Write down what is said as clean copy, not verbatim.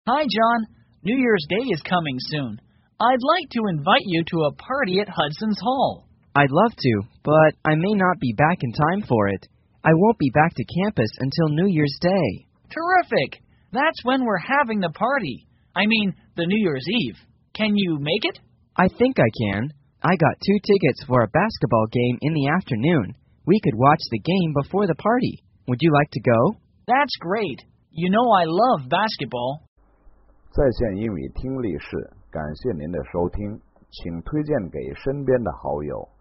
Hi, John. New Year's Day is coming soon. I'd like to invite you to a party at Hudson's Hall. I'd love to, but I may not be back in time for it. I won't be back to campus until New Year's Day. Terrific! That's when we're having the party. I mean, the New Year's Eve. Can you make it? I think I can. I got 2 tickets for a basketball game in the afternoon. We could watch the game before the party. Would you like to go? That's great. You know I love basketball. 在线英语听力室，感谢您的收听，请推荐给身边的好友。